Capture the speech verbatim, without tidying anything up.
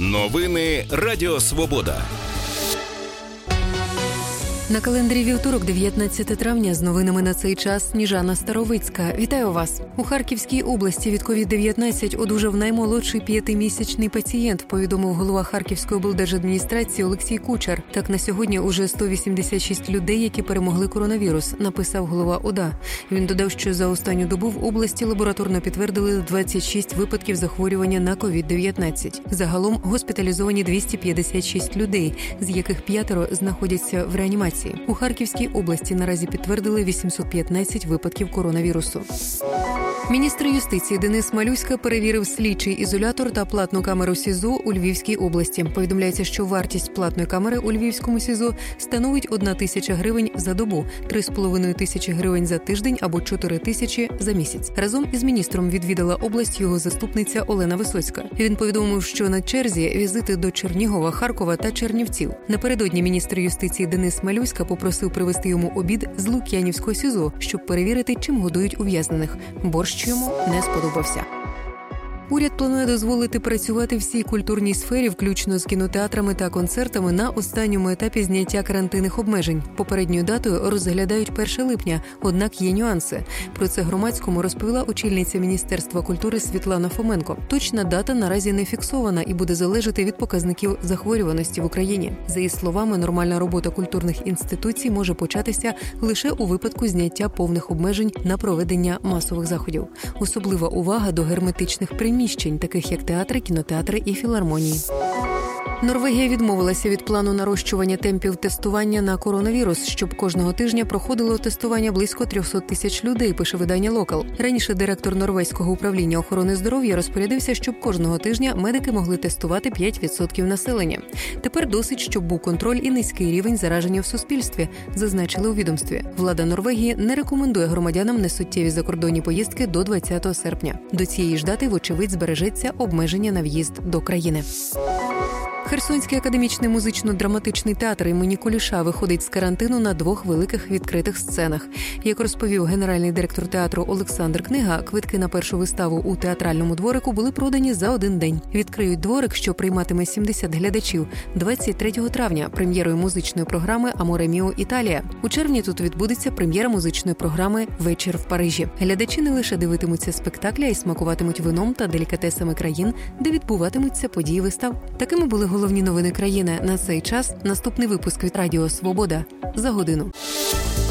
Новини Радіо Свобода. На календарі вівторок, дев'ятнадцяте травня, з новинами на цей час Сніжана Старовицька. Вітаю вас! У Харківській області від ковід дев'ятнадцять одужав наймолодший п'ятимісячний пацієнт, повідомив голова Харківської облдержадміністрації Олексій Кучер. Так, на сьогодні уже сто вісімдесят шість людей, які перемогли коронавірус, написав голова ОДА. Він додав, що за останню добу в області лабораторно підтвердили двадцять шість випадків захворювання на ковід дев'ятнадцять. Загалом госпіталізовані двісті п'ятдесят шість людей, з яких п'ятеро знаходяться в реанімації. У Харківській області наразі підтвердили вісімсот п'ятнадцять випадків коронавірусу. Міністр юстиції Денис Малюська перевірив слідчий ізолятор та платну камеру СІЗО у Львівській області. Повідомляється, що вартість платної камери у Львівському СІЗО становить одна тисяча гривень за добу, три з половиною тисячі гривень за тиждень або чотири тисячі за місяць. Разом із міністром відвідала область його заступниця Олена Висоцька. Він повідомив, що на черзі візити до Чернігова, Харкова та Чернівців. Напередодні міністр юстиції Денис Малюська попросив привезти йому обід з Лук'янівського СІЗО, щоб перевірити, чим годують ув'язнених. Борщ йому не сподобався. Уряд планує дозволити працювати всій культурній сфері, включно з кінотеатрами та концертами, на останньому етапі зняття карантинних обмежень. Попередньою датою розглядають перше липня, однак є нюанси. Про це громадському розповіла очільниця Міністерства культури Світлана Фоменко. Точна дата наразі не фіксована і буде залежати від показників захворюваності в Україні. За її словами, нормальна робота культурних інституцій може початися лише у випадку зняття повних обмежень на проведення масових заходів. Особлива увага до герметичних приміщень, таких як театри, кінотеатри і філармонії. Норвегія відмовилася від плану нарощування темпів тестування на коронавірус, щоб кожного тижня проходило тестування близько триста тисяч людей, пише видання «Локал». Раніше директор Норвезького управління охорони здоров'я розпорядився, щоб кожного тижня медики могли тестувати п'ять відсотків населення. Тепер досить, щоб був контроль і низький рівень зараження в суспільстві, зазначили у відомстві. Влада Норвегії не рекомендує громадянам несуттєві закордонні поїздки до двадцятого серпня. До цієї ж дати, вочевидь, збережеться обмеження на в'їзд до країни. Херсонський академічний музично-драматичний театр імені Куліша виходить з карантину на двох великих відкритих сценах. Як розповів генеральний директор театру Олександр Книга, квитки на першу виставу у театральному дворику були продані за один день. Відкриють дворик, що прийматиме сімдесят глядачів, двадцять третього травня прем'єрою музичної програми «Аморе міо Італія». У червні тут відбудеться прем'єра музичної програми «Вечір в Парижі». Глядачі не лише дивитимуться спектакля і смакуватимуть вином та делікатесами країн, де відбуватимуться події вистав. Такими були головні новини країни на цей час. Наступний випуск від Радіо Свобода за годину.